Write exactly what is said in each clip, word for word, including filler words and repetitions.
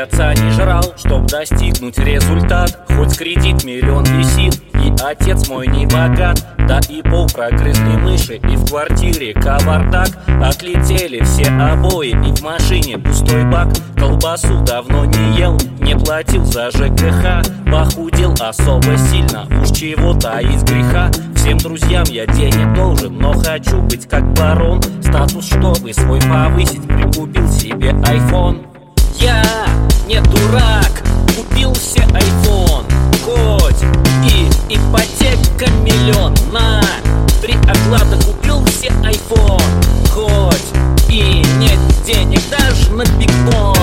месяца не жрал, чтоб достигнуть результат. Хоть кредит миллион висит, и отец мой не богат. Да и пол прогрызли мыши, и в квартире кавардак. Отлетели все обои, и в машине пустой бак. Колбасу давно не ел, не платил за ЖКХ. Похудел особо сильно, уж чего таить греха. Всем друзьям я денег должен, но хочу быть как барон. Статус, чтобы свой повысить, прикупил себе айфон. Я не дурак, купил себе айфон. Хоть и ипотека миллион, на три оклада купил себе айфон. Хоть и нет денег даже на бигбон.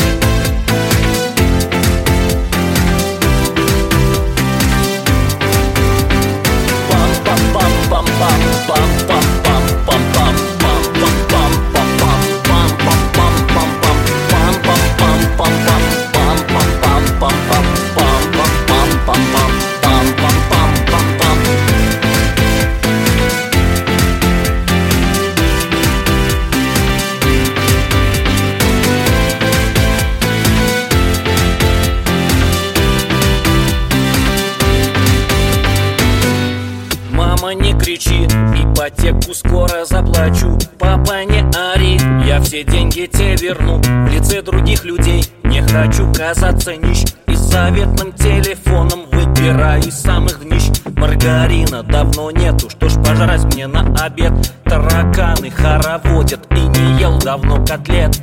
Мама, не кричи, ипотеку скоро заплачу. Папа, не ори, я все деньги тебе верну. В лице других людей не хочу казаться нищ. И с заветным телефоном выбираю из самых днищ. Маргарина давно нету, что ж пожрать мне на обед? Тараканы хороводят, и не ел давно котлет.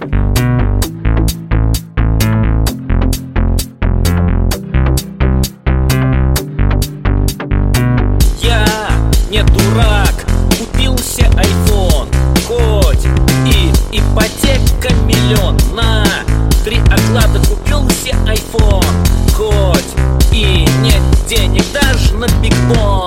Не дурак, купил себе айфон. Хоть и ипотека миллион, на три оклада купил себе айфон. Хоть и нет денег даже на бигбон.